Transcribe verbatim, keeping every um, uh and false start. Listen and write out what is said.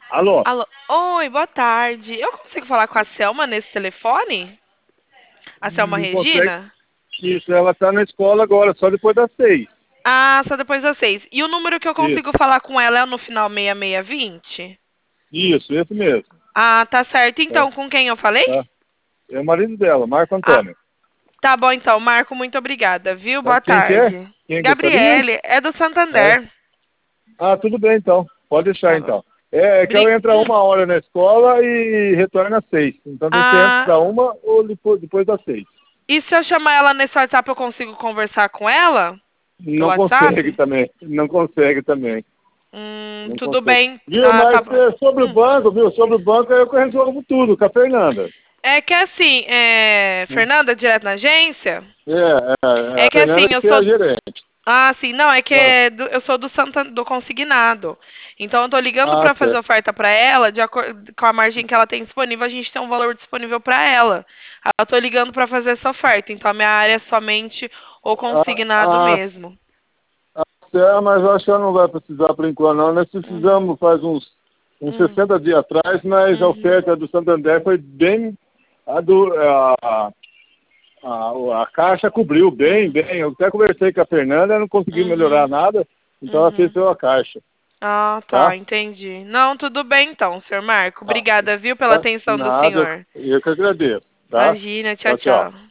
Alô? Alô. Oi, boa tarde. Eu consigo falar com a Selma nesse telefone? A Selma Não consegue. Regina? Isso, ela tá na escola agora, só depois das seis. Ah, só depois das seis. E o número que eu consigo Isso, falar com ela é no final seis seis dois zero? isso, esse mesmo. Ah, tá certo. Tá, Então, com quem eu falei? tá. É o marido dela, Marco Ah, Antônio. tá bom então. Marco, muito obrigada, viu? Tá? Boa Quem que é? tarde. Quem gostaria? Gabriele, é do É. Santander. Ah, tudo bem então. Pode deixar Tá bom. então. É, é que ela Bri... entra Hum. uma hora na escola e retorna às seis. Então tem que ser antes Ah, da uma ou depois, depois das seis. e se eu chamar ela nesse WhatsApp, eu consigo conversar com ela? Pelo Não consegue WhatsApp? também. Não consegue também. Hum, Não tudo consegue. bem. Viu, Ah, tá mas bom. é, sobre o Hum. banco, viu? Sobre o banco eu resolvo tudo com a Fernanda. É que assim, é... Fernanda, direto na agência? É, é, É a que Fernanda assim, eu que é sou. a gerente. Ah, sim, não, é que Ah, é do- eu sou do Santa... do consignado. Então eu tô ligando ah, pra fazer certo. oferta pra ela, de acordo com a margem que ela tem disponível, a gente tem um valor disponível pra ela. Eu tô ligando pra fazer essa oferta, então a minha área é somente o Ah, consignado ah, mesmo. certo, mas eu acho que ela não vai precisar por enquanto, não. Nós Uhum. precisamos faz uns, uns Hum. sessenta dias atrás, mas a Uhum. oferta do Santander foi bem. A, do, a, a, a Caixa cobriu bem, Hum. bem. Eu até conversei com a Fernanda, não consegui melhorar Uhum. nada, então ela fez Uhum. pela Caixa, Ah, tá, tá? entendi. Não, tudo bem então, senhor Marco. Ah, Obrigada, viu, pela tá? atenção do Nada, senhor. eu que agradeço, tá? Imagina, tchau, Tchau, tchau. tchau.